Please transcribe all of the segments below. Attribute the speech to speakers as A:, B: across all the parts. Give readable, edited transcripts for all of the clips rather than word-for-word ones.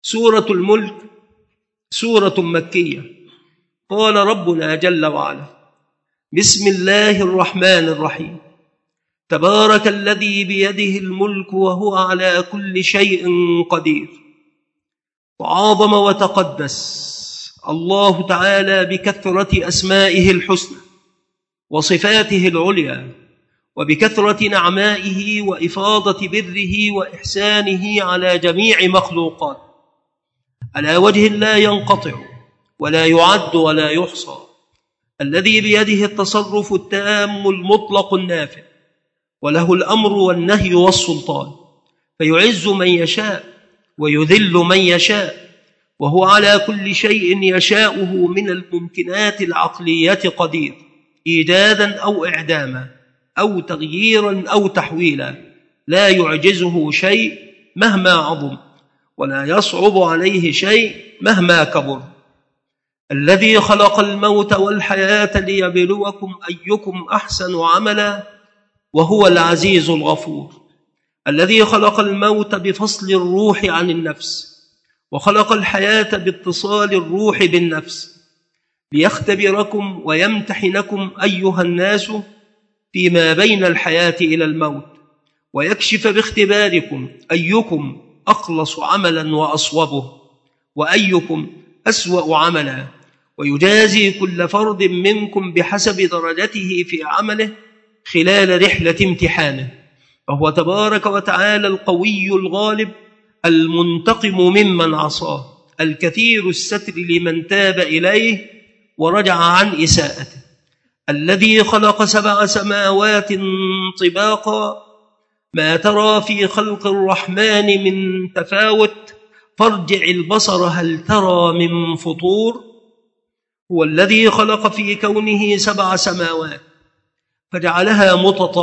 A: سورة الملك سورة مكية. قال ربنا جل وعلا: بسم الله الرحمن الرحيم. تبارك الذي بيده الملك وهو على كل شيء قدير. وعظم وتقدس الله تعالى بكثرة أسمائه الحسنى وصفاته العليا، وبكثرة نعمائه وإفاضة بره وإحسانه على جميع مخلوقات على وجه لا ينقطع ولا يعد ولا يحصى، الذي بيده التصرف التام المطلق النافع، وله الأمر والنهي والسلطان، فيعز من يشاء ويذل من يشاء، وهو على كل شيء يشاؤه من الممكنات العقلية قدير، إيجادا أو إعداما أو تغييرا أو تحويلا، لا يعجزه شيء مهما عظم، ولا يصعب عليه شيء مهما كبر. الذي خلق الموت والحياة ليبلوكم أيكم أحسن عملا، وهو العزيز الغفور. الذي خلق الموت بفصل الروح عن النفس، وخلق الحياة باتصال الروح بالنفس، ليختبركم ويمتحنكم أيها الناس فيما بين الحياة إلى الموت، ويكشف باختباركم أيكم أخلص عملا وأصوبه، وأيكم أسوأ عملا، ويجازي كل فرد منكم بحسب درجته في عمله خلال رحلة امتحانه. فهو تبارك وتعالى القوي الغالب المنتقم ممن عصاه، الكثير الستر لمن تاب إليه ورجع عن إساءته، الذي خلق 7 سماوات طباقا، ما ترى في خلق الرحمن من تفاوت، فارجع البصر هل ترى من فطور. هو الذي خلق في كونه 7 سماوات فجعلها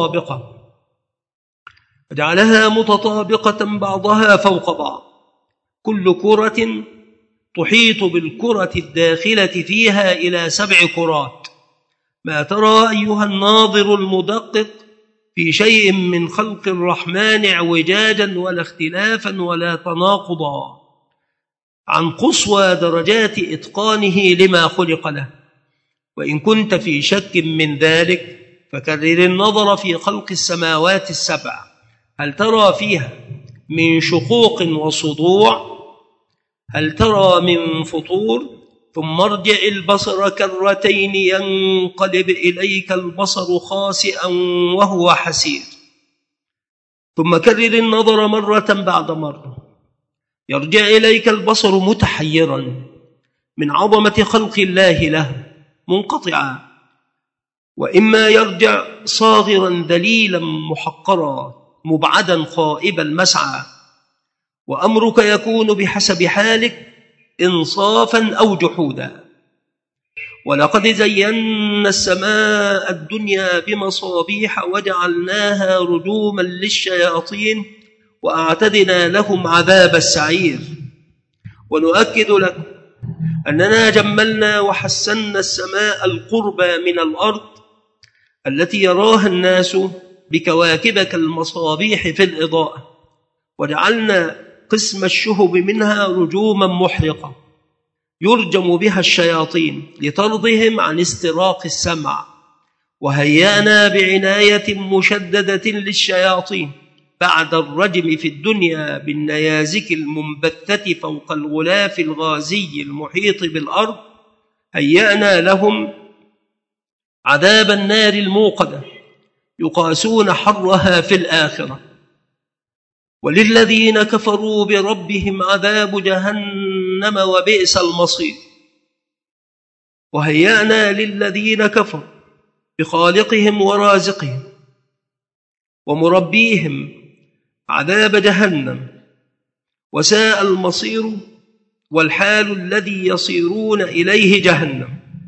A: متطابقة بعضها فوق بعض، كل كرة تحيط بالكرة الداخلة فيها إلى 7 كرات. ما ترى أيها الناظر المدقق في شيء من خلق الرحمن اعوجاجا ولا اختلافا ولا تناقضا عن قصوى درجات إتقانه لما خلق له. وإن كنت في شك من ذلك فكرر النظر في خلق السماوات 7، هل ترى فيها من شقوق وصدوع؟ هل ترى من فطور؟ ثم ارجع البصر كرتين ينقلب إليك البصر خاسئا وهو حسير. ثم كرر النظر مرة بعد مرة، يرجع إليك البصر متحيرا من عظمة خلق الله له منقطعا، وإما يرجع صاغرا ذليلا محقرا مبعدا خائب المسعى، وأمرك يكون بحسب حالك إنصافا أو جحودا. ولقد زينا السماء الدنيا بمصابيح وجعلناها رجوما للشياطين وأعتدنا لهم عذاب السعير. ونؤكد لكم أننا جملنا وحسنا السماء القربى من الأرض التي يراها الناس بكواكب كالمصابيح في الإضاءة، وجعلنا قسم الشهب منها رجوما محرقة يرجم بها الشياطين لطردهم عن استراق السمع. وهيأنا بعناية مشددة للشياطين بعد الرجم في الدنيا بالنيازك المنبثة فوق الغلاف الغازي المحيط بالأرض، هيأنا لهم عذاب النار الموقدة يقاسون حرها في الآخرة. وللذين كفروا بربهم عذاب جهنم وبئس المصير. وهيأنا للذين كفروا بخالقهم ورازقهم ومربيهم عذاب جهنم، وساء المصير، والحال الذي يصيرون إليه جهنم.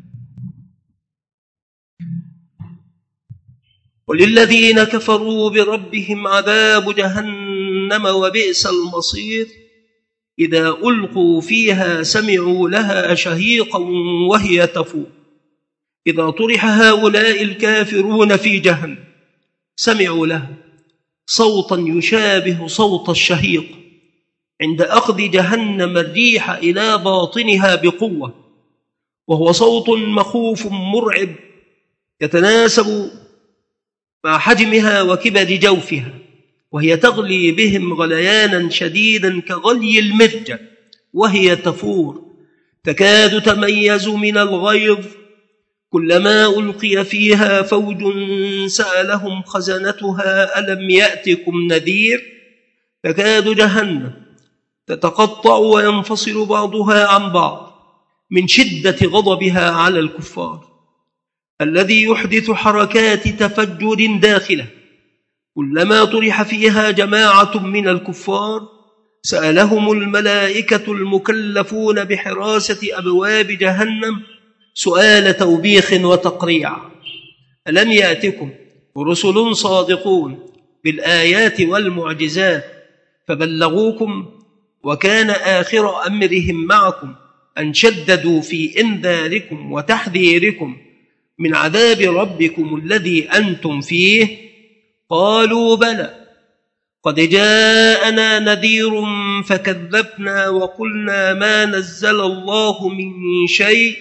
A: وللذين كفروا بربهم عذاب جهنم وبئس المصير، إذا ألقوا فيها سمعوا لها شهيقا وهي تفور. إذا طرح هؤلاء الكافرون في جهنم سمعوا لها صوتا يشابه صوت الشهيق عند أخذ جهنم الريح إلى باطنها بقوة، وهو صوت مخوف مرعب يتناسب مع حجمها وكبر جوفها، وهي تغلي بهم غليانا شديدا كغلي المرجة، وهي تفور تكاد تميز من الغيظ. كلما ألقي فيها فوج سألهم خزنتها ألم يأتكم نذير. تكاد جهنم تتقطع وينفصل بعضها عن بعض من شدة غضبها على الكفار، الذي يحدث حركات تفجر داخله. كلما طرح فيها جماعة من الكفار سألهم الملائكة المكلفون بحراسة أبواب جهنم سؤال توبيخ وتقريع: ألم يأتكم رسل صادقون بالآيات والمعجزات فبلغوكم، وكان آخر أمرهم معكم أن شددوا في إنذاركم وتحذيركم من عذاب ربكم الذي أنتم فيه؟ قالوا بلى، قد جاءنا نذير فكذبنا وقلنا ما نزل الله من شيء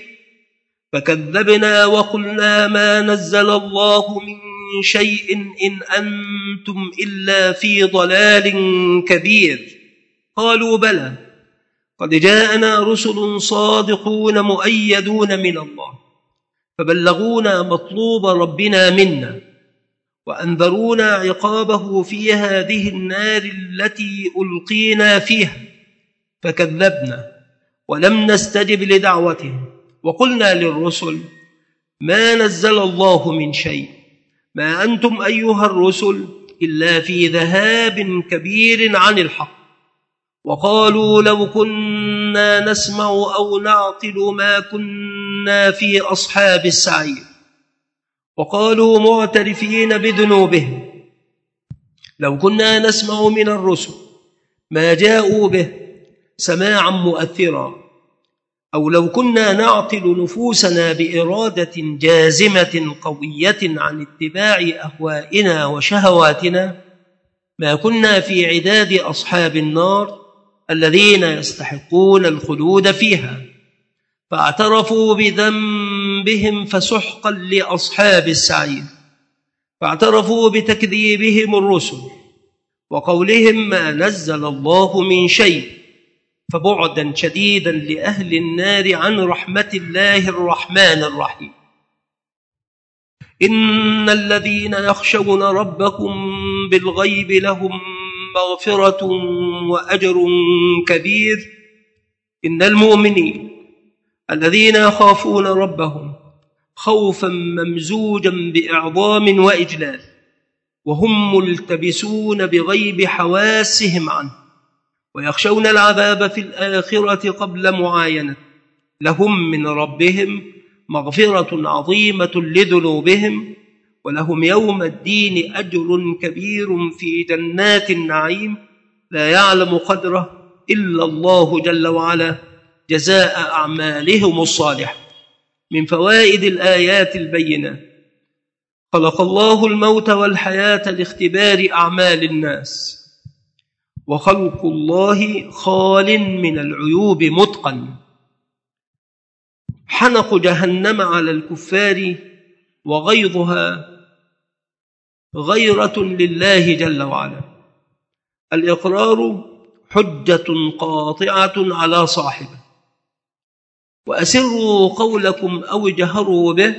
A: إن أنتم إلا في ضلال كبير. قالوا بلى، قد جاءنا رسل صادقون مؤيدون من الله فبلغونا مطلوب ربنا منا وأنذرونا عقابه في هذه النار التي ألقينا فيها، فكذبنا ولم نستجب لدعوتهم وقلنا للرسل ما نزل الله من شيء، ما أنتم أيها الرسل إلا في ذهاب كبير عن الحق. وقالوا لو كنا نسمع أو نعقل ما كنا في أصحاب السعير. وقالوا معترفين بذنوبهم لو كنا نسمع من الرسل ما جاءوا به سماعا مؤثرا، أو لو كنا نعقل نفوسنا بإرادة جازمة قوية عن اتباع أهوائنا وشهواتنا ما كنا في عداد أصحاب النار الذين يستحقون الخلود فيها. فاعترفوا بذنبهم فسحقا لأصحاب السعير. فاعترفوا بتكذيبهم الرسل وقولهم ما نزل الله من شيء، فبعدا شديدا لأهل النار عن رحمة الله الرحمن الرحيم. إن الذين يخشون ربكم بالغيب لهم مغفرة وأجر كبير. إن المؤمنين الذين يخافون ربهم خوفا ممزوجا بإعظام وإجلال، وهم ملتبسون بغيب حواسهم عنه، ويخشون العذاب في الآخرة قبل معاينة، لهم من ربهم مغفرة عظيمة لذنوبهم، ولهم يوم الدين أجر كبير في جنات النعيم لا يعلم قدره إلا الله جل وعلا، جزاء أعمالهم الصالحة. من فوائد الآيات البينات: خلق الله الموت والحياة لاختبار أعمال الناس، وخلق الله خال من العيوب متقن. حنق جهنم على الكفار وغيظها غيرة لله جل وعلا. الإقرار حجة قاطعة على صاحبه. وأسروا قولكم أو اجهروا به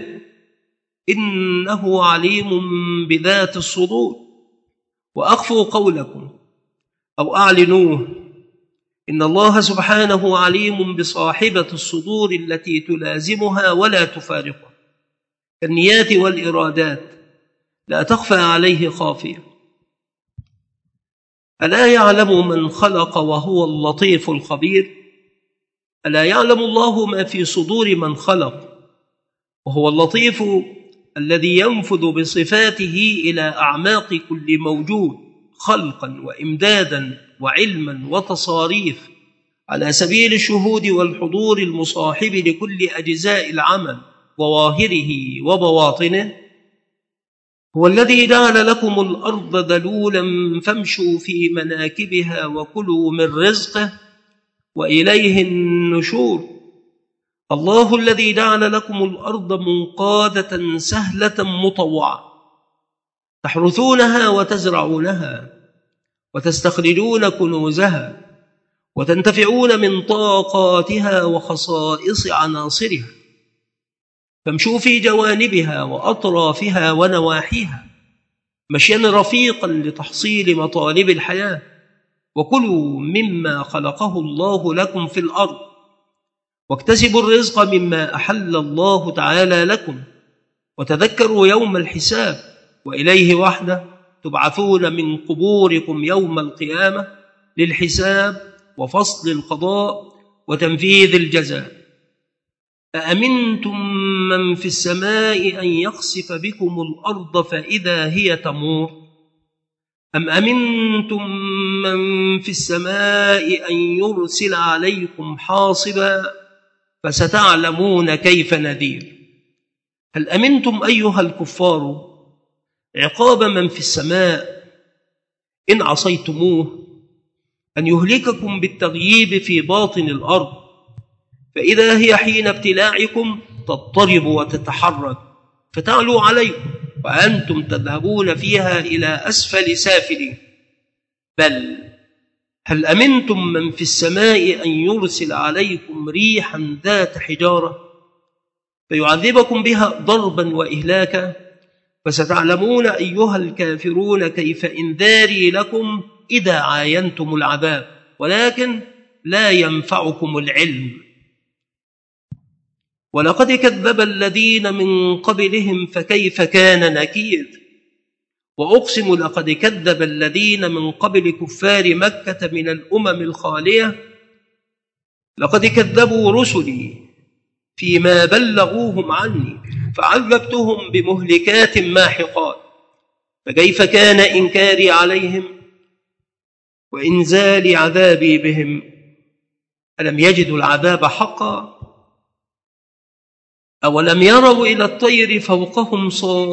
A: إنه عليم بذات الصدور. وأخفوا قولكم أو أعلنوه إن الله سبحانه عليم بصاحبة الصدور التي تلازمها ولا تفارقها، كالنيات والإرادات لا تخفى عليه خافية. ألا يعلم من خلق وهو اللطيف الخبير؟ ألا يعلم الله ما في صدور من خلق وهو اللطيف الذي ينفذ بصفاته إلى أعماق كل موجود خلقا وإمدادا وعلما وتصاريف على سبيل الشهود والحضور المصاحب لكل أجزاء العمل وظواهره وبواطنه؟ هو الذي جعل لكم الأرض ذلولا فامشوا في مناكبها وكلوا من رزقه وإليه النشور. الله الذي جعل لكم الأرض منقادة سهلة مطوعة تحرثونها وتزرعونها وتستخرجون كنوزها وتنتفعون من طاقاتها وخصائص عناصرها، فامشوا في جوانبها وأطرافها ونواحيها مشيا رفيقا لتحصيل مطالب الحياة، وكلوا مما خلقه الله لكم في الأرض، واكتسبوا الرزق مما أحل الله تعالى لكم، وتذكروا يوم الحساب، وإليه وحده تبعثون من قبوركم يوم القيامة للحساب وفصل القضاء وتنفيذ الجزاء. أأمنتم من في السماء أن يخسف بكم الأرض فإذا هي تمور، أم أمنتم من في السماء أن يرسل عليكم حاصبا فستعلمون كيف نذير. هل أمنتم أيها الكفار عقاب من في السماء إن عصيتموه أن يهلككم بالتغييب في باطن الأرض فإذا هي حين ابتلاعكم تضطرب وتتحرك فتعلو عليكم وأنتم تذهبون فيها إلى أسفل سافلين؟ بل هل أمنتم من في السماء أن يرسل عليكم ريحا ذات حجارة فيعذبكم بها ضربا وإهلاكا، فستعلمون أيها الكافرون كيف إنذاري لكم إذا عاينتم العذاب، ولكن لا ينفعكم العلم. ولقد كذب الذين من قبلهم فكيف كان نكير. وأقسم لقد كذب الذين من قبل كفار مكة من الأمم الخالية، لقد كذبوا رسلي فيما بلغوهم عني فعذبتهم بمهلكات ماحقات، فكيف كان إنكاري عليهم وإنزال عذابي بهم. ألم يجدوا العذاب حقا؟ أولم يروا إلى الطير فوقهم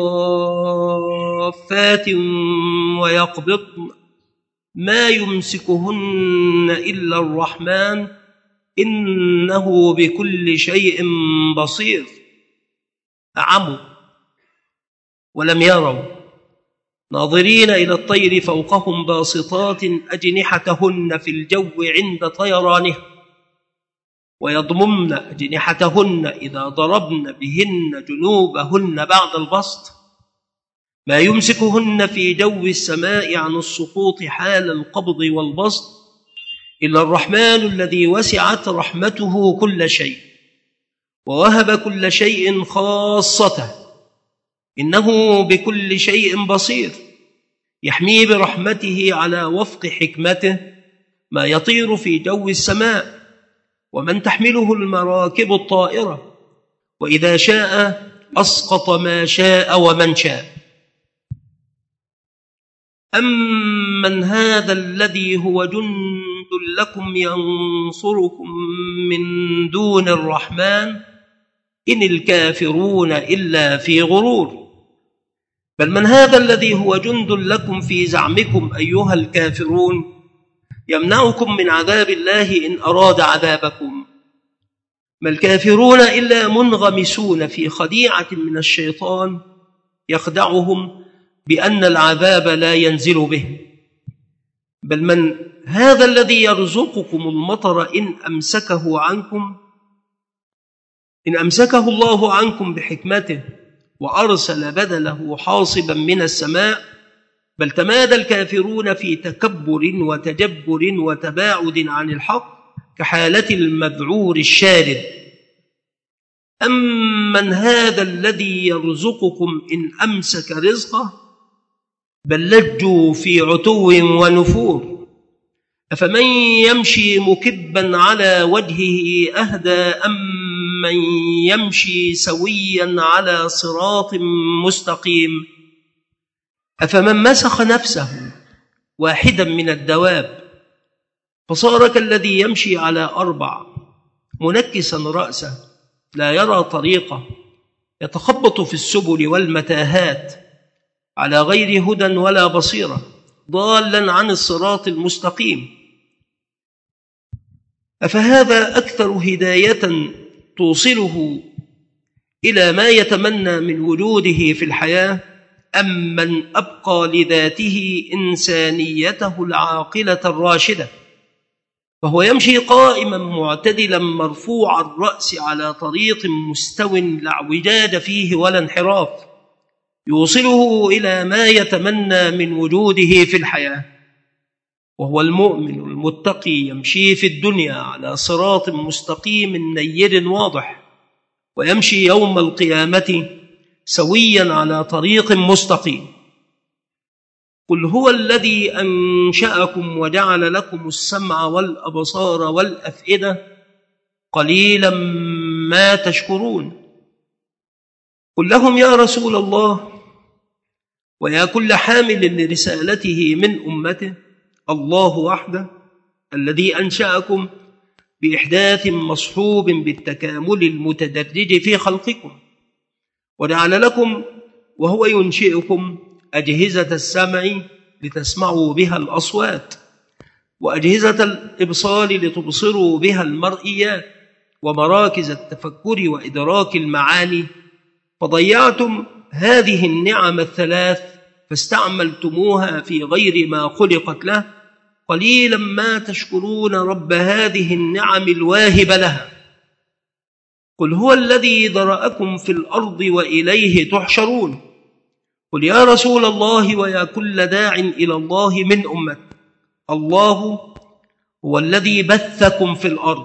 A: صافات ويقبضن ما يمسكهن إلا الرحمن إنه بكل شيء بصير. أعموا ولم يروا ناظرين إلى الطير فوقهم باسطات أجنحتهن في الجو عند طيرانه، ويضممن أجنحتهن إذا ضربن بهن جنوبهن بعد البسط، ما يمسكهن في جو السماء عن السقوط حال القبض والبسط إلا الرحمن الذي وسعت رحمته كل شيء ووهب كل شيء خاصته إنه بكل شيء بصير، يحمي برحمته على وفق حكمته ما يطير في جو السماء ومن تحمله المراكب الطائرة، وإذا شاء أسقط ما شاء ومن شاء. أمن هذا الذي هو جند لكم ينصركم من دون الرحمن إن الكافرون إلا في غرور. بل من هذا الذي هو جند لكم في زعمكم أيها الكافرون يمنعكم من عذاب الله إن أراد عذابكم. ما الكافرون إلا منغمسون في خديعة من الشيطان يخدعهم بأن العذاب لا ينزل به. بل من هذا الذي يرزقكم المطر إن أمسكه الله عنكم بحكمته وأرسل بدله حاصبا من السماء. بل تمادى الكافرون في تكبر وتجبر وتباعد عن الحق كحالة المذعور الشارد. أمن هذا الذي يرزقكم إن أمسك رزقه بل لجوا في عتو ونفور. أفمن يمشي مكبا على وجهه أهدى أم من يمشي سويا على صراط مستقيم. أفمن مسخ نفسه واحدا من الدواب فصار كالذي يمشي على أربع منكسا رأسه لا يرى طريقه يتخبط في السبل والمتاهات على غير هدى ولا بصيرة، ضالا عن الصراط المستقيم. أفهذا أكثر هداية توصله إلى ما يتمنى من وجوده في الحياة، أم من أبقى لذاته إنسانيته العاقلة الراشدة، فهو يمشي قائما معتدلا مرفوع الرأس على طريق مستو لا اعوجاج فيه ولا انحراف، يوصله إلى ما يتمنى من وجوده في الحياة، وهو المؤمن المتقي يمشي في الدنيا على صراط مستقيم نير واضح، ويمشي يوم القيامة سويا على طريق مستقيم. قل هو الذي أنشأكم وجعل لكم السمع والأبصار والأفئدة قليلا ما تشكرون. قل لهم يا رسول الله ويا كل حامل لرسالته من أمته: الله وحده الذي أنشأكم بإحداث مصحوب بالتكامل المتدرج في خلقكم، وجعل لكم وهو ينشئكم أجهزة السمع لتسمعوا بها الأصوات، وأجهزة الإبصار لتبصروا بها المرئيات، ومراكز التفكر وإدراك المعاني، فضيعتم هذه النعم الثلاث فاستعملتموها في غير ما خلقت له، قليلا ما تشكرون رب هذه النعم الواهب لها. قل هو الذي ذرأكم في الأرض وإليه تحشرون. قل يا رسول الله ويا كل داع إلى الله من أمته: الله هو الذي بثكم في الأرض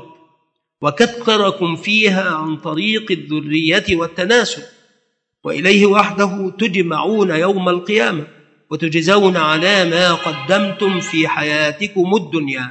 A: وكثركم فيها عن طريق الذرية والتناسل، وإليه وحده تجمعون يوم القيامة وتجزون على ما قدمتم في حياتكم الدنيا.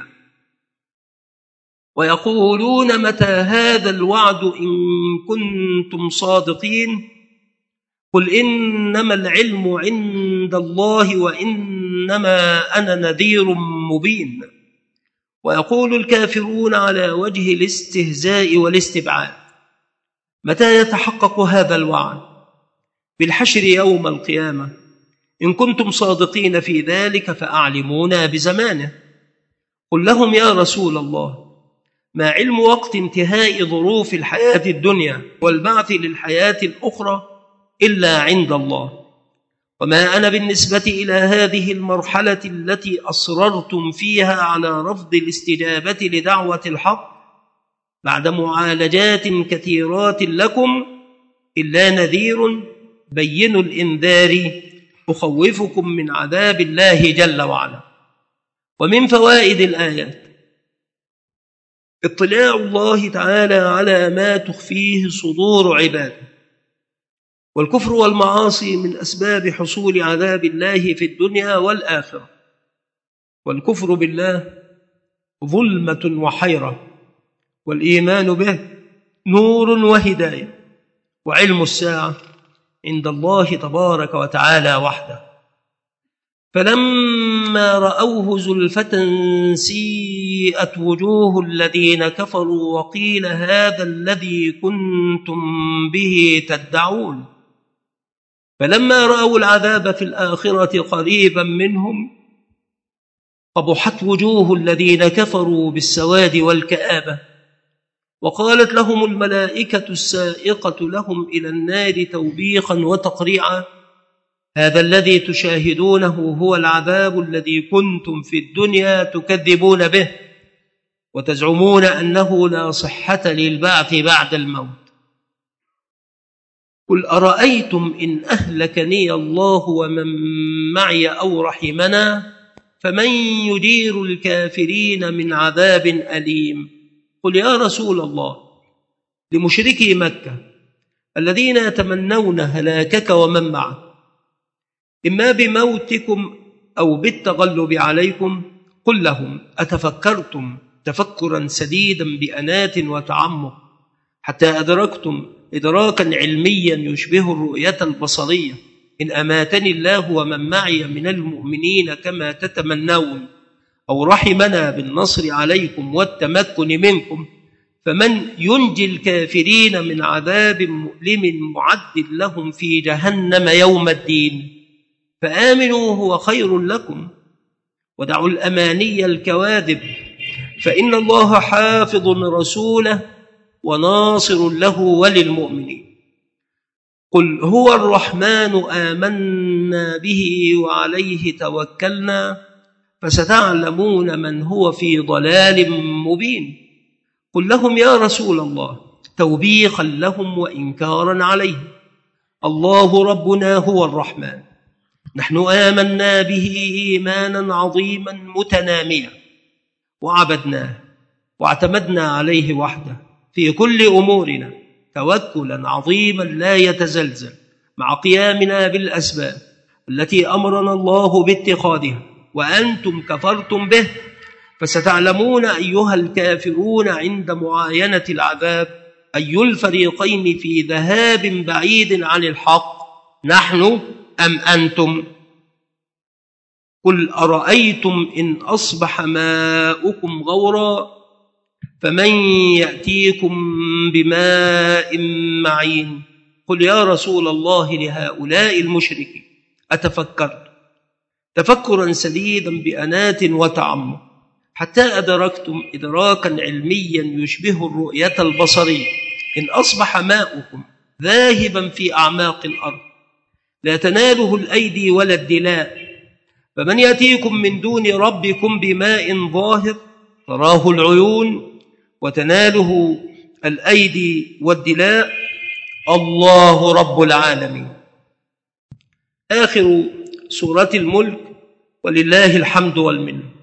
A: ويقولون متى هذا الوعد إن كنتم صادقين؟ قل إنما العلم عند الله وإنما أنا نذير مبين. ويقول الكافرون على وجه الاستهزاء والاستبعاد: متى يتحقق هذا الوعد؟ بالحشر يوم القيامة، إن كنتم صادقين في ذلك فأعلمونا بزمانه. قل لهم يا رسول الله: ما علم وقت انتهاء ظروف الحياة الدنيا والبعث للحياة الأخرى إلا عند الله، وما أنا بالنسبة إلى هذه المرحلة التي أصررتم فيها على رفض الاستجابة لدعوة الحق بعد معالجات كثيرات لكم إلا نذير بين الإنذار أخوفكم من عذاب الله جل وعلا. ومن فوائد الآيات اطلاع الله تعالى على ما تخفيه صدور عباده، والكفر والمعاصي من أسباب حصول عذاب الله في الدنيا والآخرة، والكفر بالله ظلمة وحيرة، والإيمان به نور وهداية، وعلم الساعة عند الله تبارك وتعالى وحده. فلما رأوه زلفة سيئت وجوه الذين كفروا وقيل هذا الذي كنتم به تدعون. فلما رأوا العذاب في الآخرة قريبا منهم قبحت وجوه الذين كفروا بالسواد والكآبة، وقالت لهم الملائكة السائقة لهم إلى النار توبيخا وتقريعا: هذا الذي تشاهدونه هو العذاب الذي كنتم في الدنيا تكذبون به وتزعمون أنه لا صحة للبعث بعد الموت. قل أرأيتم إن أهلكني الله ومن معي أو رحمنا فمن يجير الكافرين من عذاب أليم. قل يا رسول الله لمشركي مكة الذين يتمنون هلاكك ومن معك إما بموتكم أو بالتغلب عليكم، قل لهم: أتفكرتم تفكرا سديدا بأنات وتعمق حتى أدركتم إدراكا علميا يشبه الرؤية البصرية: إن أماتني الله ومن معي من المؤمنين كما تتمنون أو رحمنا بالنصر عليكم والتمكن منكم فمن ينجي الكافرين من عذاب مؤلم معد لهم في جهنم يوم الدين. فآمنوا هو خير لكم، ودعوا الأماني الكواذب، فإن الله حافظ رسوله وناصر له وللمؤمنين. قل هو الرحمن آمنا به وعليه توكلنا فستعلمون من هو في ضلال مبين. قل لهم يا رسول الله توبيخا لهم وإنكارا عليه: الله ربنا هو الرحمن، نحن آمنا به إيمانا عظيما متناميا، وعبدناه واعتمدنا عليه وحده في كل أمورنا توكلا عظيما لا يتزلزل، مع قيامنا بالأسباب التي أمرنا الله باتخاذها، وأنتم كفرتم به، فستعلمون أيها الكافرون عند معاينة العذاب أي الفريقين في ذهاب بعيد عن الحق، نحن أم أنتم. قل أرأيتم إن أصبح ماؤكم غورا فمن يأتيكم بماء معين. قل يا رسول الله لهؤلاء المشركين أتفكرت تفكرا سديدا بأنات وتعمق حتى أدركتم إدراكا علميا يشبه الرؤية البصرية: إن أصبح ماؤكم ذاهبا في أعماق الأرض لا تناله الأيدي ولا الدلاء، فمن يأتيكم من دون ربكم بماء ظاهر تراه العيون وتناله الأيدي والدلاء: الله رب العالمين. آخر سورة الملك، ولله الحمد والمنة.